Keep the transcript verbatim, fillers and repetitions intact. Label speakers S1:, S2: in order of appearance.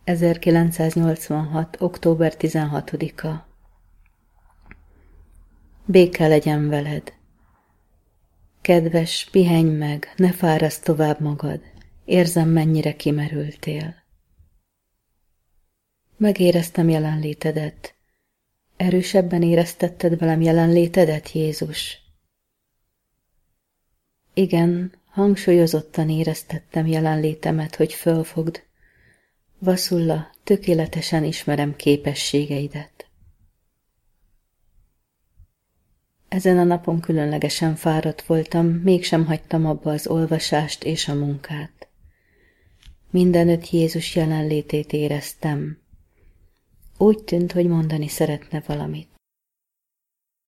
S1: ezerkilencszáznyolcvanhat. október tizenhatodika. Béke legyen veled. Kedves, pihenj meg, ne fáraszd tovább magad. Érzem, mennyire kimerültél. Megéreztem jelenlétedet. Erősebben éreztetted velem jelenlétedet, Jézus? Igen, hangsúlyozottan éreztettem jelenlétemet, hogy fölfogd. Vaszulla, tökéletesen ismerem képességeidet. Ezen a napon különlegesen fáradt voltam, mégsem hagytam abba az olvasást és a munkát. Mindenütt Jézus jelenlétét éreztem. Úgy tűnt, hogy mondani szeretne valamit.